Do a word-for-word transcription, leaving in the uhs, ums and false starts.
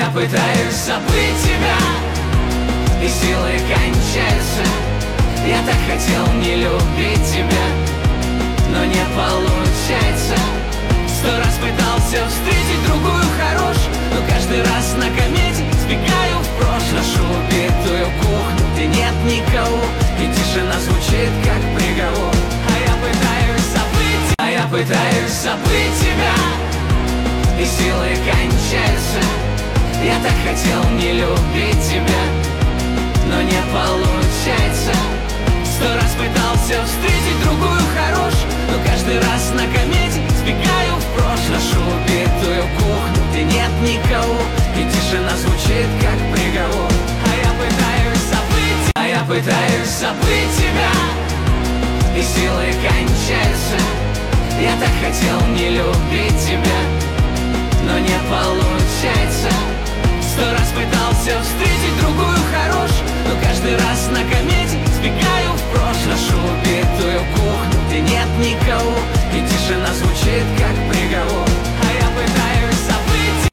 я пытаюсь забыть тебя, и силы кончаются. Я так хотел не любить тебя, но не получается. Сто раз пытался встретить другую хорошую, но каждый раз на комете сбегаю в прошлое. Нашу убитую кухню, где нет никого, и тишина звучит как приговор. А я пытаюсь забыть, а я пытаюсь забыть тебя, и силы кончаются. Я так хотел не любить тебя, но не получается. Сто раз пытался встретить другую хорошую, но каждый раз на комете сбегаю в прошлое. Нашу убитую кухню, где нет никого, и тишина звучит как приговор. А я пытаюсь забыть, а я пытаюсь забыть тебя, и силы кончаются. Я так хотел не любить тебя, но не получается. Сто раз пытался встретить другую хорошую, но каждый раз на комете сбегаю в прошлое. Нашу убитую кухню, где нет никого, и тишина звучит как